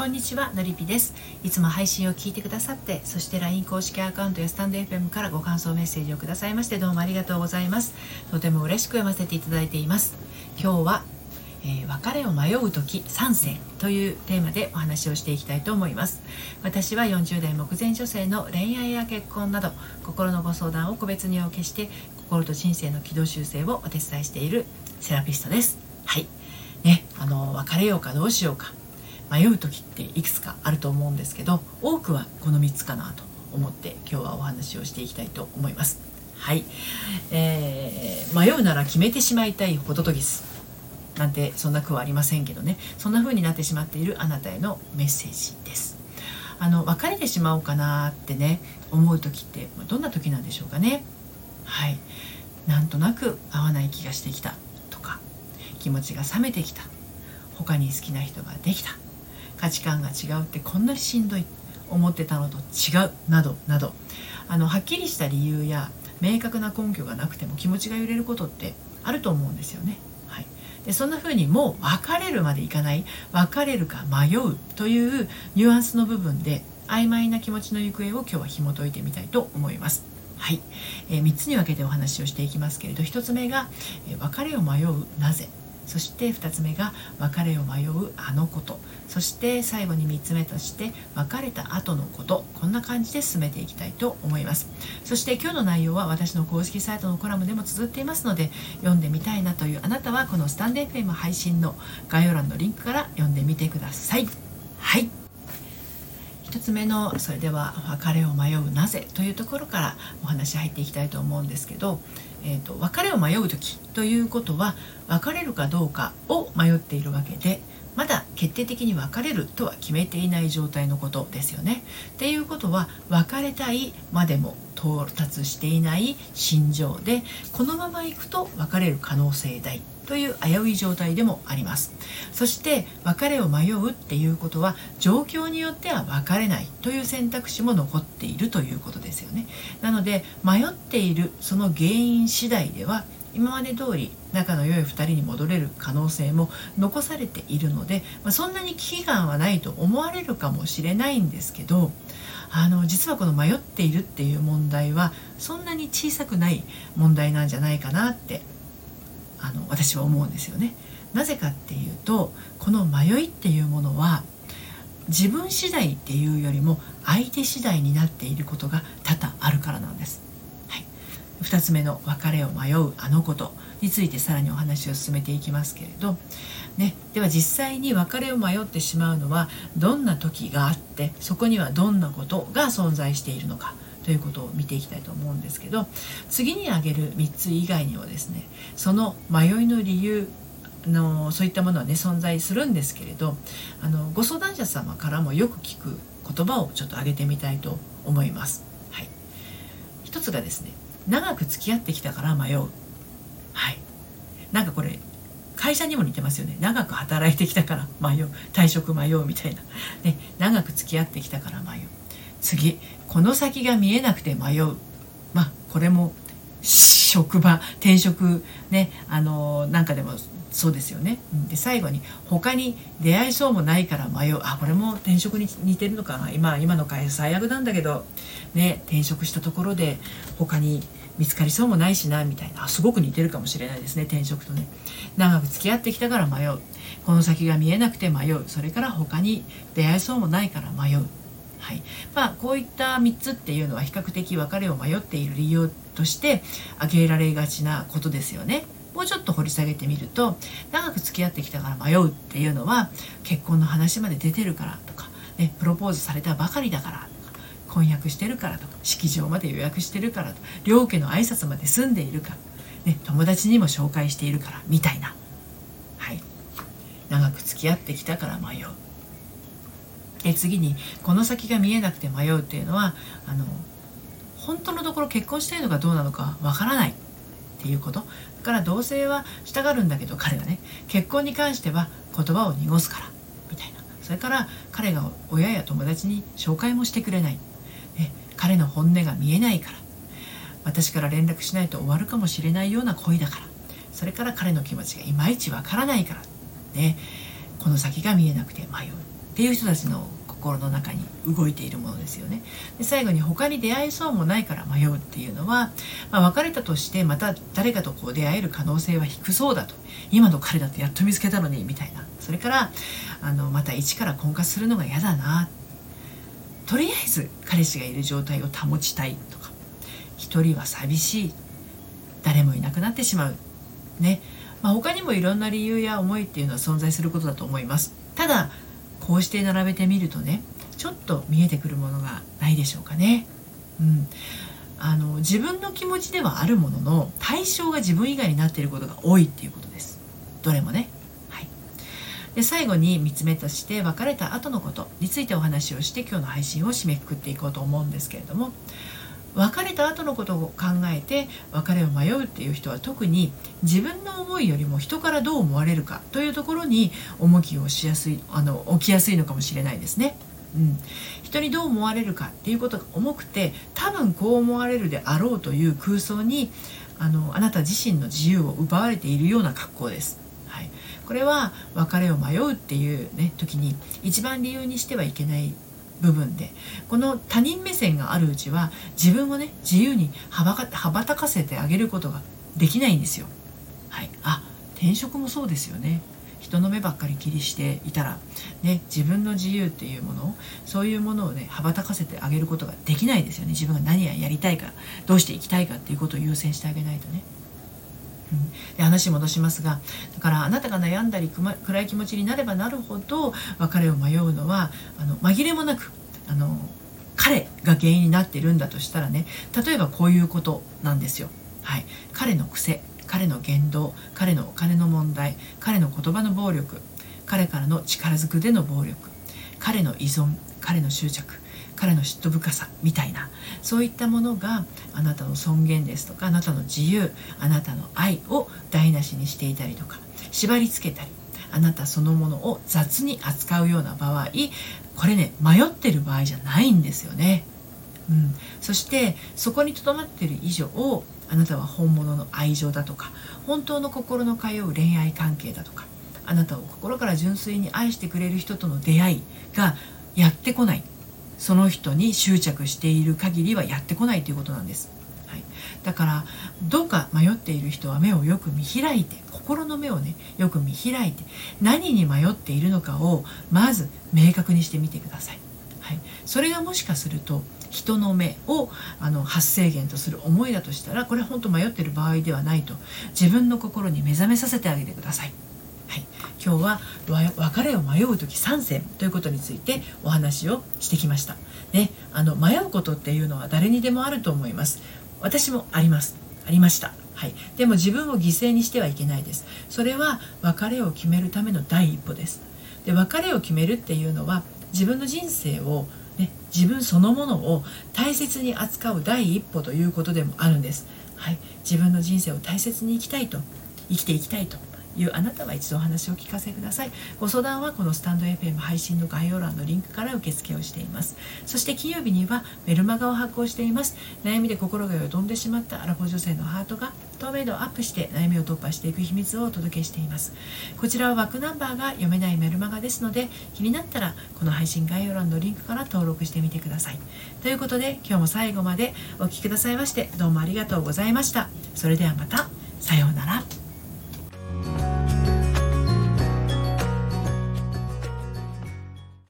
こんにちは、のりぴです。いつも配信を聞いてくださって、そして LINE 公式アカウントやスタンド FM からご感想メッセージをくださいまして、どうもありがとうございます。とても嬉しく読ませていただいています。今日は、別れを迷う時3選というテーマでお話をしていきたいと思います。私は40代目前女性の恋愛や結婚など心のご相談を個別にお受けして、心と人生の軌道修正をお手伝いしているセラピストです。はいね、別れようかどうしようか迷う時っていくつかあると思うんですけど、多くはこの3つかなと思って今日はお話をしていきたいと思います。はい、迷うなら決めてしまいたいホトトギスなんてそんな句はありませんけどね、そんな風になってしまっているあなたへのメッセージです。別れてしまおうかなってね思う時ってどんな時なんでしょうかね。はい、なんとなく合わない気がしてきたとか、気持ちが冷めてきた、他に好きな人ができた、価値観が違うってこんなにしんどい、思ってたのと違うなどなど、はっきりした理由や明確な根拠がなくても気持ちが揺れることってあると思うんですよね。はい、でそんな風にもう別れるまでいかない、別れるか迷うというニュアンスの部分で曖昧な気持ちの行方を今日は紐解いてみたいと思います。はい、3つに分けてお話をしていきますけれど、1つ目が、別れを迷うなぜ、そして2つ目が別れを迷うあのこと、そして最後に3つ目として別れた後のこと、こんな感じで進めていきたいと思います。そして今日の内容は私の公式サイトのコラムでも綴っていますので、読んでみたいなというあなたはこのスタンド FM 配信の概要欄のリンクから読んでみてください。はい、1つ目のそれでは別れを迷うなぜというところからお話入っていきたいと思うんですけど、別れを迷う時ということは別れるかどうかを迷っているわけで、まだ決定的に別れるとは決めていない状態のことですよね。っていうことは別れたいまでも到達していない心情で、このまま行くと別れる可能性大という危うい状態でもあります。そして別れを迷うっていうことは状況によっては別れないという選択肢も残っているということですよね。なので迷っているその原因次第では今まで通り仲の良い2人に戻れる可能性も残されているので、そんなに危機感はないと思われるかもしれないんですけど、実はこの迷っているっていう問題はそんなに小さくない問題なんじゃないかなって私は思うんですよね。なぜかっていうと、この迷いっていうものは自分次第っていうよりも相手次第になっていることが多々あるからなんです。はい、2つ目の別れを迷うあのことについてさらにお話を進めていきますけれど、ね、では実際に別れを迷ってしまうのはどんな時があって、そこにはどんなことが存在しているのかということを見ていきたいと思うんですけど、次に挙げる3つ以外にはですね、その迷いの理由そういったものはね存在するんですけれど、ご相談者様からもよく聞く言葉をちょっと挙げてみたいと思います。はい、一つがですね、長く付き合ってきたから迷う。はい、なんかこれ会社にも似てますよね。長く働いてきたから迷う、退職迷うみたいな、ね、長く付き合ってきたから迷う。次、この先が見えなくて迷う。これも職場転職ね、なんかでもそうですよね。で最後に他に出会いそうもないから迷う。これも転職に似てるのかな。今の会社最悪なんだけどね、転職したところで他に見つかりそうもないしなみたいな、すごく似てるかもしれないですね、転職とね。長く付き合ってきたから迷う、この先が見えなくて迷う、それから他に出会いそうもないから迷う。はい、こういった3つっていうのは比較的別れを迷っている理由として挙げられがちなことですよね。もうちょっと掘り下げてみると、長く付き合ってきたから迷うっていうのは結婚の話まで出てるからとか、ね、プロポーズされたばかりだからとか、婚約してるからとか、式場まで予約してるからとか、両家の挨拶まで済んでいるから、ね、友達にも紹介しているからみたいな。はい、長く付き合ってきたから迷う。で次にこの先が見えなくて迷うっていうのは本当のところ結婚したいのかどうなのかわからないっていうこと。だから同棲はしたがるんだけど彼がね、結婚に関しては言葉を濁すからみたいな。それから彼が親や友達に紹介もしてくれない、ね、彼の本音が見えないから、私から連絡しないと終わるかもしれないような恋だから、それから彼の気持ちがいまいちわからないから、ね、この先が見えなくて迷う。 っていう人たちの心の中に動いているものですよね。で最後に他に出会えそうもないから迷うっていうのは、別れたとしてまた誰かと出会える可能性は低そうだと、今の彼だってやっと見つけたのにみたいな、それからまた一から婚活するのが嫌だな、とりあえず彼氏がいる状態を保ちたいとか、一人は寂しい、誰もいなくなってしまうね、他にもいろんな理由や思いっていうのは存在することだと思います。ただこうして並べてみるとね、ちょっと見えてくるものがないでしょうかね。自分の気持ちではあるものの、対象が自分以外になっていることが多いっていうことです。どれもね。で最後に3つ目として、別れた後のことについてお話をして今日の配信を締めくくっていこうと思うんですけれども、別れた後のことを考えて別れを迷うっていう人は、特に自分の思いよりも人からどう思われるかというところに重きをしやすい起きやすいのかもしれないですね。人にどう思われるかっていうことが重くて、多分こう思われるであろうという空想にあなた自身の自由を奪われているような格好です。これは別れを迷うっていう時に一番理由にしてはいけない部分で、この他人目線があるうちは自分を自由に羽ばたかせてあげることができないんですよ。転職もそうですよね。人の目ばっかり気にしていたら自分の自由っていうもの、そういうものを羽ばたかせてあげることができないですよね。自分が何やりたいか、どうしていきたいかっていうことを優先してあげないとね。で話戻しますが、だからあなたが悩んだり暗い気持ちになればなるほど別れを迷うのは紛れもなく彼が原因になっているんだとしたらね、例えばこういうことなんですよ。彼の癖、彼の言動、彼のお金の問題、彼の言葉の暴力、彼からの力ずくでの暴力、彼の依存、彼の執着、彼の嫉妬深さみたいな、そういったものがあなたの尊厳ですとか、あなたの自由、あなたの愛を台無しにしていたりとか、縛り付けたり、あなたそのものを雑に扱うような場合、これ迷ってる場合じゃないんですよね。そしてそこにとどまっている以上、あなたは本物の愛情だとか、本当の心の通う恋愛関係だとか、あなたを心から純粋に愛してくれる人との出会いがやってこない、その人に執着している限りはやってこないということなんです。だからどうか迷っている人は目をよく見開いて、心の目をよく見開いて、何に迷っているのかをまず明確にしてみてください。それがもしかすると人の目を発生源とする思いだとしたら、これは本当迷っている場合ではないと自分の心に目覚めさせてあげてください。今日は別れを迷う時3選ということについてお話をしてきました。迷うことっていうのは誰にでもあると思います。私もありました。でも自分を犠牲にしてはいけないです。それは別れを決めるための第一歩です。で別れを決めるっていうのは、自分の人生を自分そのものを大切に扱う第一歩ということでもあるんです。自分の人生を大切に生きていきたいというあなたは一度お話をお聞かせください。ご相談はこのスタンド FM 配信の概要欄のリンクから受付をしています。そして金曜日にはメルマガを発行しています。悩みで心がよどんでしまったアラフォー女性のハートが透明度をアップして悩みを突破していく秘密をお届けしています。こちらはバックナンバーが読めないメルマガですので、気になったらこの配信概要欄のリンクから登録してみてください。ということで今日も最後までお聞きくださいましてどうもありがとうございました。それではまた。さようなら。